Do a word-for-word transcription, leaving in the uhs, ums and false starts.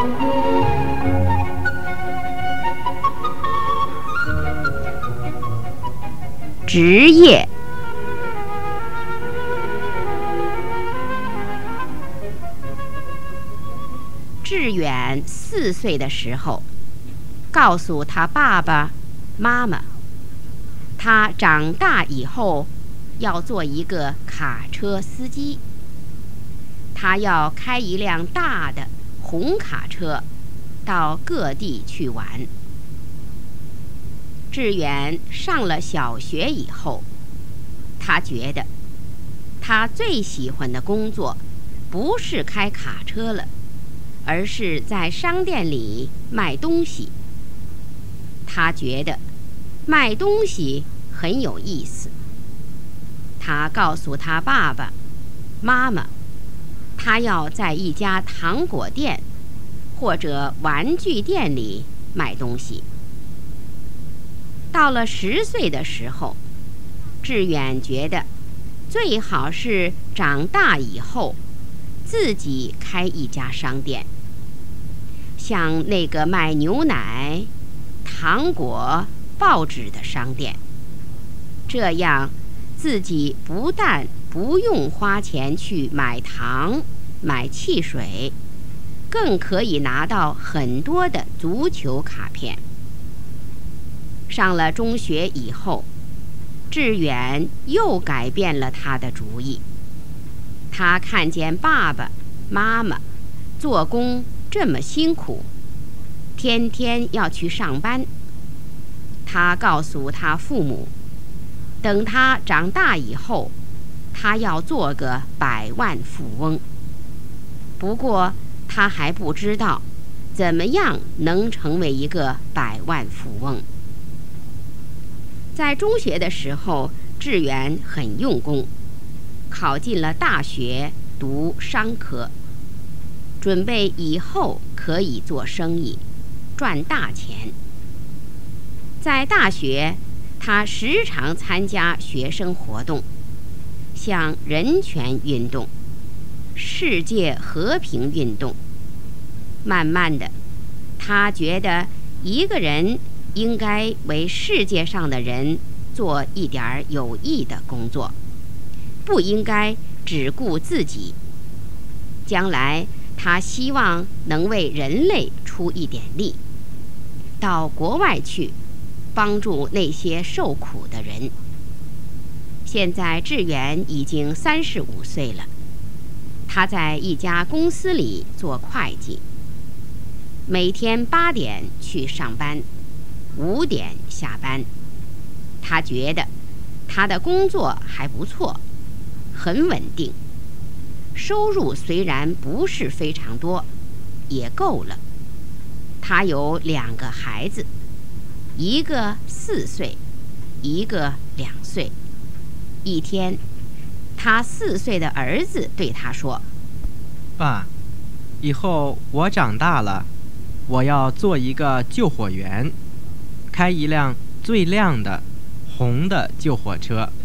职业。志远四岁的时候，告诉他爸爸妈妈，他长大以后要做一个卡车司机，他要开一辆大的红卡车到各地去玩。志远上了小学以后，他觉得他最喜欢的工作不是开卡车了，而是在商店里卖东西。他觉得卖东西很有意思。他告诉他爸爸妈妈，他要在一家糖果店或者玩具店里卖东西。到了十岁的时候，志远觉得最好是长大以后自己开一家商店，像那个卖牛奶、糖果、报纸的商店。这样自己不但不用花钱去买糖、买汽水，更可以拿到很多的足球卡片。上了中学以后，志远又改变了他的主意。他看见爸爸妈妈做工这么辛苦，天天要去上班。他告诉他父母，等他长大以后，他要做个百万富翁。不过他还不知道怎么样能成为一个百万富翁。在中学的时候，志远很用功，考进了大学读商科，准备以后可以做生意，赚大钱。在大学，他时常参加学生活动，像人权运动、世界和平运动。慢慢的，他觉得一个人应该为世界上的人做一点有益的工作，不应该只顾自己。将来他希望能为人类出一点力，到国外去帮助那些受苦的人。现在志远已经三十五岁了，他在一家公司里做会计，每天八点去上班，五点下班。他觉得他的工作还不错，很稳定，收入虽然不是非常多，也够了。他有两个孩子，一个四岁，一个两岁。一天，他四岁的儿子对他说：“ 爸，以后我长大了，我要做一个救火员，开一辆最亮的红的救火车。”